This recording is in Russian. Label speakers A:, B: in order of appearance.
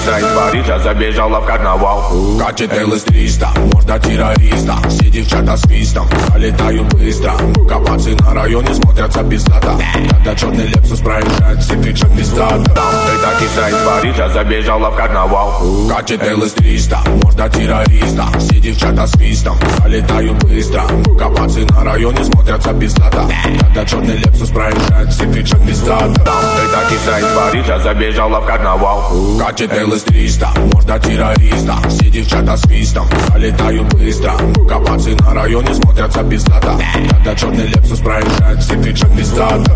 A: киса из Парижа забежала в карнавал.
B: Катит ЛС-300, морда террориста. Все девчата свистом, залетают быстро. Капацы на районе смотрятся пиздато. Когда черный Лексус проезжает, все кричат пиздато.
A: Эта киса из Парижа забежала в карнавал.
B: Катит ЛС-300, морда террориста. Все девчата свистом, залетают быстро. Капацы на районе смотрятся пиздато. Когда черный Лексус проезжает, все кричат пиздато.
A: Эта киса из Парижа забежала в карнавал.
B: Катит ЛС-300, морда террориста. Все девчата свистом, залетают быстро. Капацы на районе смотрятся пиздато. Когда черный Лексус проезжает, все кричат пиздато.